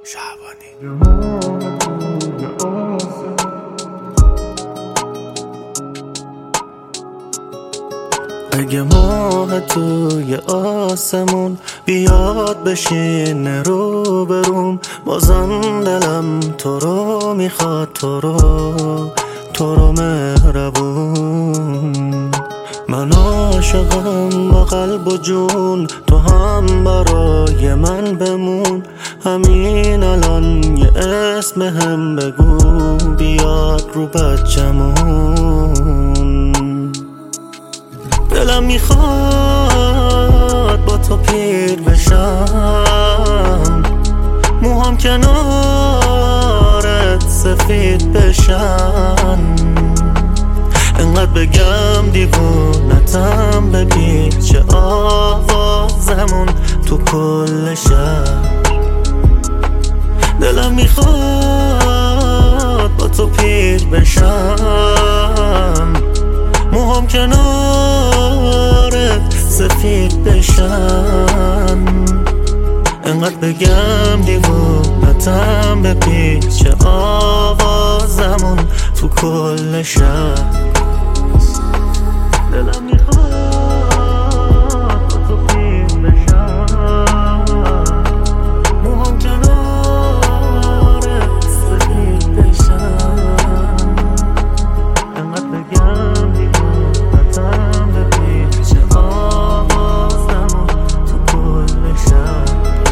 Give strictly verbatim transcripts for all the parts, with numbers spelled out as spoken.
شعبانی. اگه ماه توی آسمون بیاد بشینه رو بروم، بازم دلم تو رو میخواد، تو رو تو رو مهربون. من عاشقم با قلب و جون، تو هم برای من بمون. همین الان یه اسم هم بگو بیاد رو بچمون. دلم میخواد با تو پیر بشم، موهام کنارت سفید بشن. انقدر بگم دیوونتم، بپیچه آوازمون تو کل شهر. دلم میخواد با تو پیر بشم، موهام کنارت سفید بشن. انقدر بگم دیوونتم، بپیچه آوازمون تو کل شهر. دلم میخواد با تو پیر بشم، موهام کنارت سفید بشن. انقدر بگم دیوونتم، بپیچه آوازمون تو کل شهر.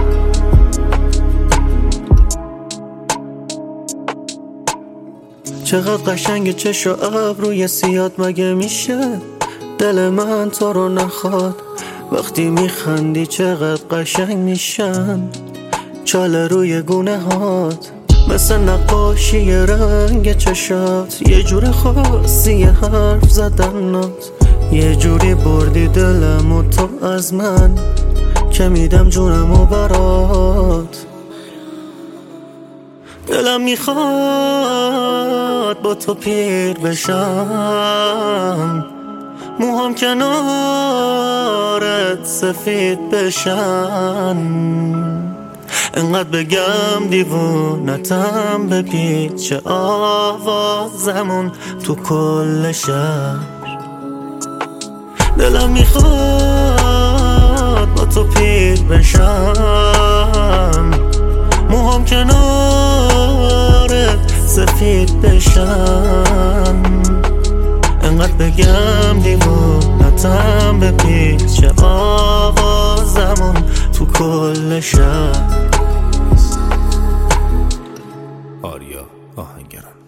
چقدر قشنگ چش و ابروی سیاد، مگه میشه دل من تو رو نخواد؟ وقتی میخندی چقدر قشنگ میشن چاله روی گونه هات، مثل نقاشی رنگ چشات. یه جور خاصی حرف زدنات، یه جوری بردی دلم و تو از من که میدم جونم و برات. دلم میخواد با تو پیر بشم، موهام کنارت سفید بشن. انقدر بگم دیوونتم، بپیچه آوازمون تو کل شهر. دلم میخواد با تو پیر بشم، موهام کنارت سفید بشن. انقدر بگم دیوونتم، بپیچه آوازمون تو کل شهر. آریا آهنگران.